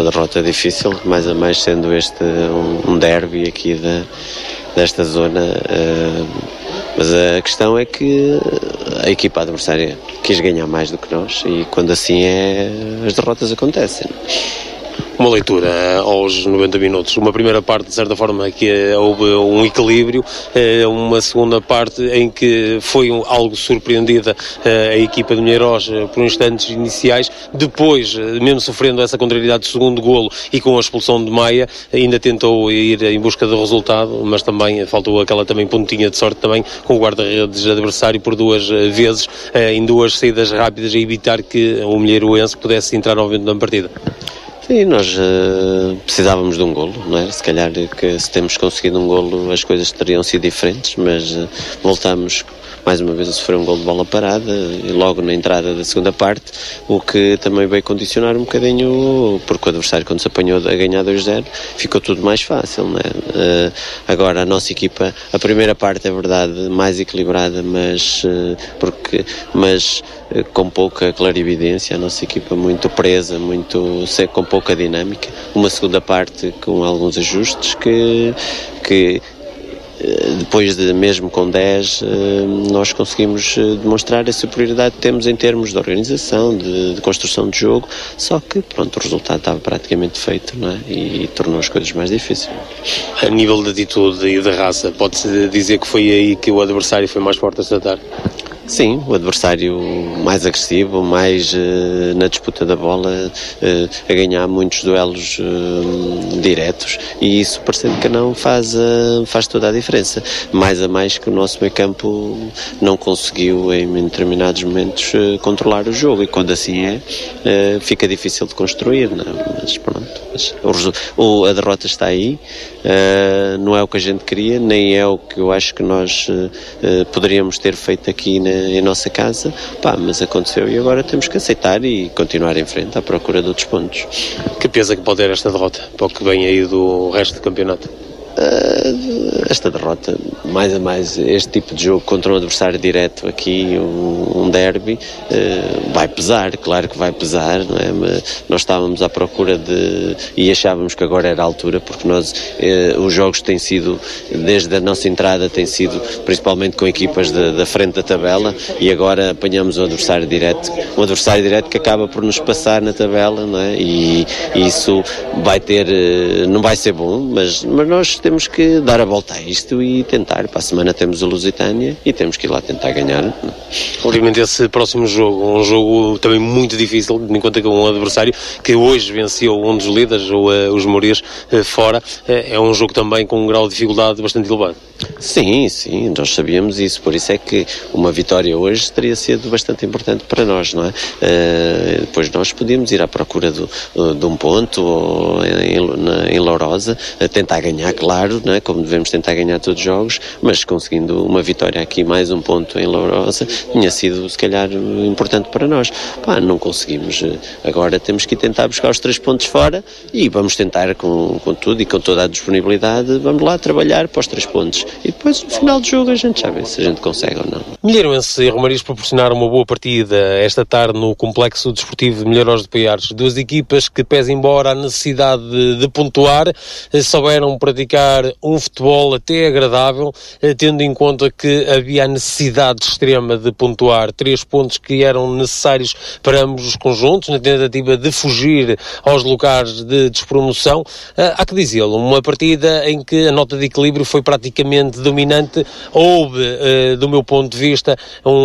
derrota difícil, mais a mais sendo este um derby aqui desta zona, mas a questão é que a equipa adversária quis ganhar mais do que nós e quando assim é, as derrotas acontecem. Uma leitura aos 90 minutos. Uma primeira parte, de certa forma, que houve um equilíbrio. Uma segunda parte em que foi algo surpreendida a equipa de Minheiros por instantes iniciais. Depois, mesmo sofrendo essa contrariedade do segundo golo e com a expulsão de Maia, ainda tentou ir em busca do resultado, mas também faltou aquela também pontinha de sorte também com o guarda-redes adversário por duas vezes, em duas saídas rápidas, a evitar que o Milheiroense pudesse entrar novamente na partida. Sim, nós precisávamos de um golo, não é? Se calhar que se temos conseguido um golo as coisas teriam sido diferentes, mas voltamos mais uma vez a sofrer um golo de bola parada e logo na entrada da segunda parte, o que também veio condicionar um bocadinho, porque o adversário quando se apanhou a ganhar 2-0 ficou tudo mais fácil, não é? Agora a nossa equipa, a primeira parte é verdade mais equilibrada, mas com pouca clarividência, a nossa equipa muito presa, com pouca dinâmica, uma segunda parte com alguns ajustes que depois de mesmo com 10 nós conseguimos demonstrar a superioridade que temos em termos de organização, de construção de jogo, só que pronto, o resultado estava praticamente feito, não é? E tornou as coisas mais difíceis. A nível de atitude e de raça, pode-se dizer que foi aí que o adversário foi mais forte a tratar? Sim, o adversário mais agressivo, mais na disputa da bola, a ganhar muitos duelos diretos, e isso, parecendo que não, faz toda a diferença. Mais a mais que o nosso meio campo não conseguiu em determinados momentos controlar o jogo, e quando assim é, fica difícil de construir, não é? Mas pronto, a derrota está aí, não é o que a gente queria, nem é o que eu acho que nós poderíamos ter feito aqui em nossa casa, mas aconteceu e agora temos que aceitar e continuar em frente à procura de outros pontos. Que peso é que pode ter esta derrota para o que vem aí do resto do campeonato? Esta derrota, mais a mais este tipo de jogo contra um adversário direto aqui, um derby, vai pesar, claro que vai pesar, não é? Mas nós estávamos à procura e achávamos que agora era a altura, porque os jogos têm sido, desde a nossa entrada, têm sido principalmente com equipas da frente da tabela, e agora apanhamos um adversário direto que acaba por nos passar na tabela, não é? E isso não vai ser bom, mas nós temos que dar a volta a isto e tentar. Para a semana temos a Lusitânia e temos que ir lá tentar ganhar. Obviamente esse próximo jogo, um jogo também muito difícil, tendo em conta que é um adversário que hoje venceu um dos líderes, os Moreiros, fora, é um jogo também com um grau de dificuldade bastante elevado. Sim, nós sabíamos isso, por isso é que uma vitória hoje teria sido bastante importante para nós, não é? Depois nós podíamos ir à procura de um ponto em Lourosa, tentar ganhar, claro, não é? Como devemos tentar ganhar todos os jogos, mas conseguindo uma vitória aqui, mais um ponto em Lourosa, tinha sido se calhar importante para nós. Não conseguimos, agora temos que tentar buscar os 3 pontos fora e vamos tentar com tudo e com toda a disponibilidade, vamos lá trabalhar para os 3 pontos e depois no final do jogo a gente já vê se a gente consegue ou não. Milheiroense e Romariz proporcionaram uma boa partida esta tarde no Complexo Desportivo de Milheiros de Paiares. Duas equipas que, pese embora a necessidade de pontuar, souberam praticar um futebol até agradável, tendo em conta que havia a necessidade extrema de pontuar 3 pontos que eram necessários para ambos os conjuntos, na tentativa de fugir aos locais de despromoção. Há que dizê-lo, uma partida em que a nota de equilíbrio foi praticamente dominante. Houve, do meu ponto de vista,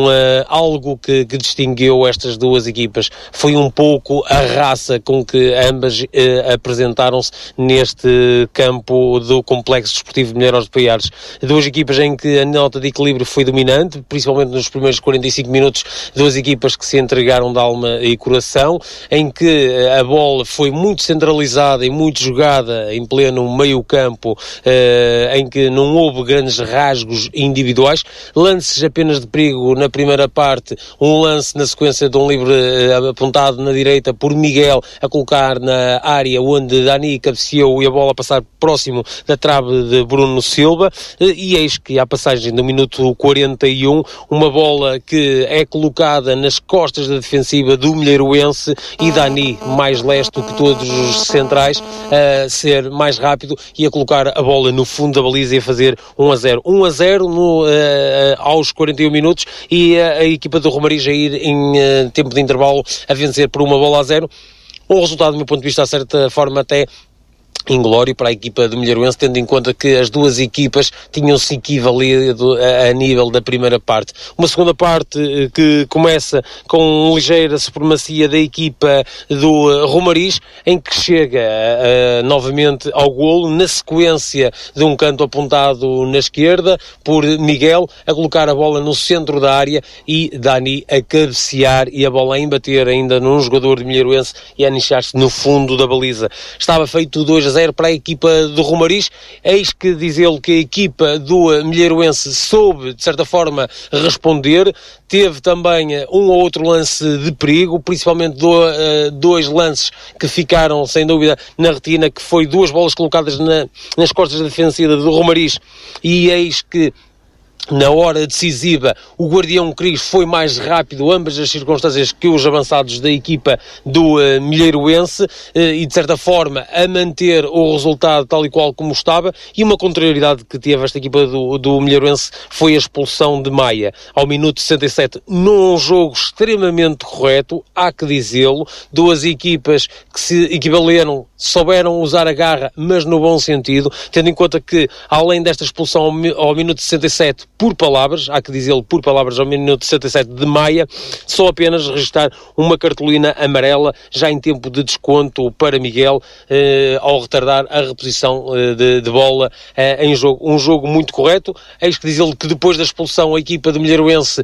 algo que distinguiu estas duas equipas. Foi um pouco a raça com que ambas apresentaram-se neste campo do Complexo Desportivo de Milheiros de Paiares. Duas equipas em que a nota de equilíbrio foi dominante, principalmente nos primeiros 45 minutos, duas equipas que se entregaram de alma e coração, em que a bola foi muito centralizada e muito jogada em pleno meio campo, em que não houve grandes rasgos individuais, lances apenas de perigo na primeira parte, um lance na sequência de um livre apontado na direita por Miguel a colocar na área onde Dani cabeceou e a bola passar próximo da trave de Bruno Silva, e eis que à passagem do minuto 41, uma bola que é colocada nas costas da defensiva do Milheiroense, e Dani, mais lesto que todos os centrais, a ser mais rápido e a colocar a bola no fundo da baliza e a fazer 1-0. 1-0 aos 41 minutos, e a equipa do Romariz a ir em tempo de intervalo a vencer por 1-0. Um resultado, do meu ponto de vista, a certa forma até inglório para a equipa do Milheiroense, tendo em conta que as duas equipas tinham-se equivalido a nível da primeira parte. Uma segunda parte que começa com ligeira supremacia da equipa do Romariz, em que chega novamente ao golo, na sequência de um canto apontado na esquerda por Miguel, a colocar a bola no centro da área, e Dani a cabecear e a bola a embater ainda num jogador do Milheiroense e a anichar-se no fundo da baliza. Estava feito 2-0 para a equipa do Romariz. Eis que diz ele que a equipa do Milheiroense soube, de certa forma, responder. Teve também um ou outro lance de perigo, principalmente dois lances que ficaram, sem dúvida, na retina, que foi duas bolas colocadas nas costas da defensiva do Romariz, e eis que na hora decisiva o Guardião Cris foi mais rápido, ambas as circunstâncias, que os avançados da equipa do Milheiroense, e de certa forma a manter o resultado tal e qual como estava. E uma contrariedade que teve esta equipa do Milheiroense foi a expulsão de Maia ao minuto 67, num jogo extremamente correto, há que dizê-lo. Duas equipas que se equivaleram, souberam usar a garra, mas no bom sentido, tendo em conta que, além desta expulsão ao minuto 67, por palavras, há que dizê-lo, por palavras, ao minuto 67 de Maia, só apenas registrar uma cartolina amarela, já em tempo de desconto para Miguel, ao retardar a reposição de bola em jogo. Um jogo muito correto. Eis que dizê-lo que depois da expulsão a equipa do Milheiroense,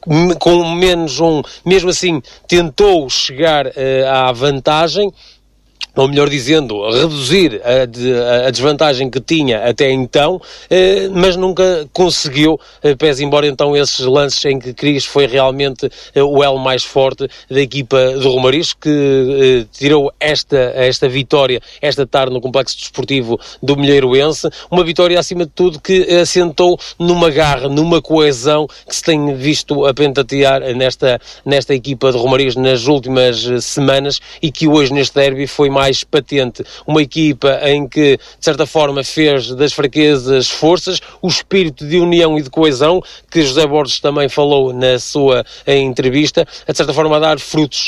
com menos um, mesmo assim, tentou chegar à vantagem, ou melhor dizendo, reduzir a desvantagem que tinha até então, mas nunca conseguiu, pese embora então esses lances em que Cris foi realmente o elo mais forte da equipa do Romariz, que tirou esta vitória esta tarde no complexo desportivo do Milheiroense. Uma vitória, acima de tudo, que assentou numa garra, numa coesão que se tem visto a pentatear nesta equipa de Romariz nas últimas semanas, e que hoje neste derby foi mais patente. Uma equipa em que, de certa forma, fez das fraquezas forças, o espírito de união e de coesão, que José Borges também falou na sua entrevista, de certa forma a dar frutos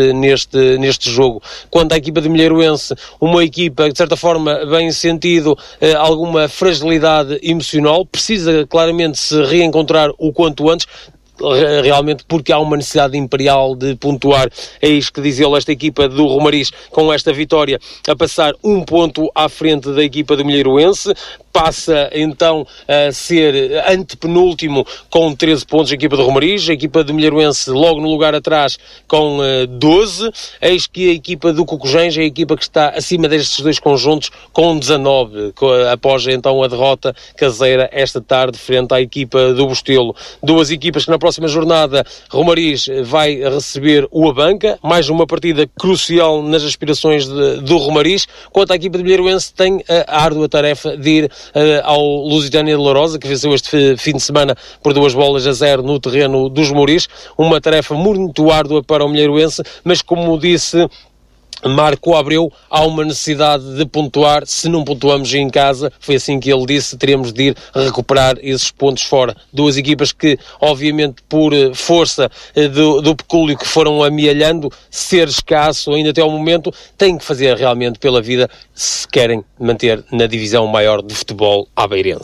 neste jogo. Quanto à equipa de Milheiroense, uma equipa, de certa forma, bem sentido alguma fragilidade emocional, precisa claramente se reencontrar o quanto antes, realmente porque há uma necessidade imperial de pontuar. Eis que diz ele, esta equipa do Romariz, com esta vitória, a passar um ponto à frente da equipa do Milheiroense, passa então a ser antepenúltimo com 13 pontos a equipa do Romariz, a equipa do Milheiroense logo no lugar atrás com 12, eis que a equipa do Cocujens é a equipa que está acima destes dois conjuntos com 19, após então a derrota caseira esta tarde frente à equipa do Bostelo. Duas equipas que na próxima jornada Romariz vai receber o Abanca, mais uma partida crucial nas aspirações do Romariz. Quanto à equipa do Milheiroense, tem a árdua tarefa de ir ao Lusitânia de Lourosa, que venceu este fim de semana por 2-0 no terreno dos Mouris. Uma tarefa muito árdua para o Milheiroense, mas como disse Marco Abreu, há uma necessidade de pontuar. Se não pontuamos em casa, foi assim que ele disse, teremos de ir recuperar esses pontos fora. Duas equipas que, obviamente, por força do pecúlio que foram amealhando, ser escasso ainda até ao momento, têm que fazer realmente pela vida se querem manter na divisão maior de futebol abeirense.